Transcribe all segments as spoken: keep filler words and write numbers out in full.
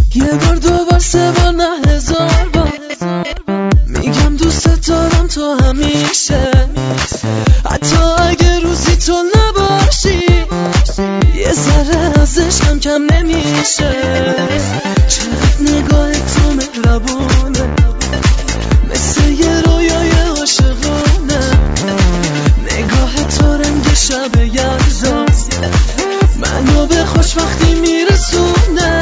یه بار دو بار سه بار نه هزار بار میگم دوست دارم تو همیشه، حتی اگه روزی تو نباشی یه ذره از عشقم کم نمیشه. چقدر نگاه تو مهربونه، مثل یه رویای عاشقونه. نگاه تو رنگ شب یلداز منو به خوشبختی میرسونه.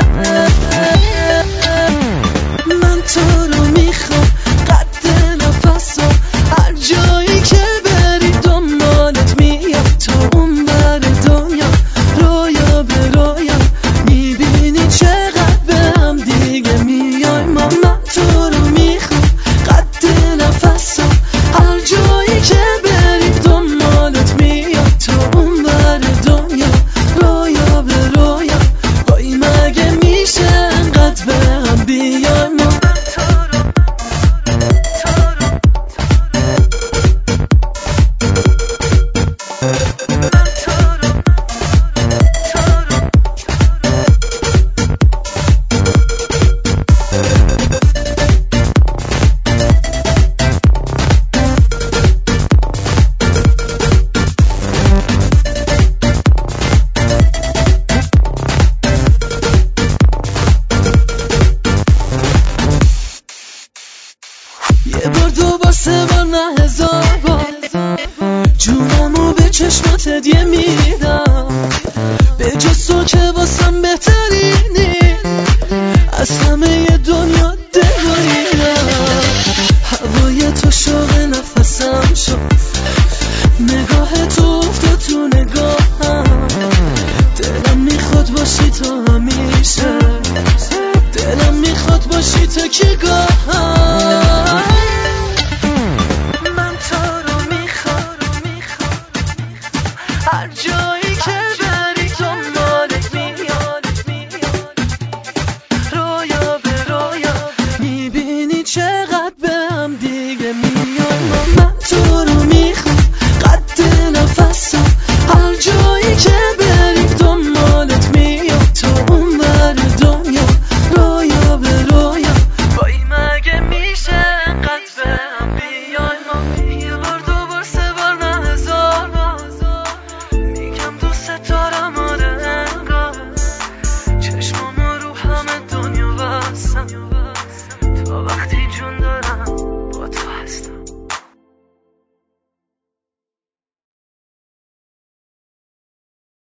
من تو رو میخوام قد نفسم، هر جایی که بری دنبالت میام. تو اون بر دنیا رویا به رویا میبینی چقدر به هم دیگه میایم. من تو رو میخوام قد نفسم، هر جایی که بری دنبالت میام. تو اون بر دنیا رویا به رویا، وای مگه میشه انقدر به هم بیایم. یه بار دو بار سه بار نه هزار بار جونمو به چشمات هدیه میدم، به جز تو که واسم بهترینی از همه دنیا دلاییدم. هوای تو شوق نفسم شد، نگاه تو افتاد تو نگاهم. دلم میخواد باشی تو همیشه، دلم میخواد باشی تو که گاهم.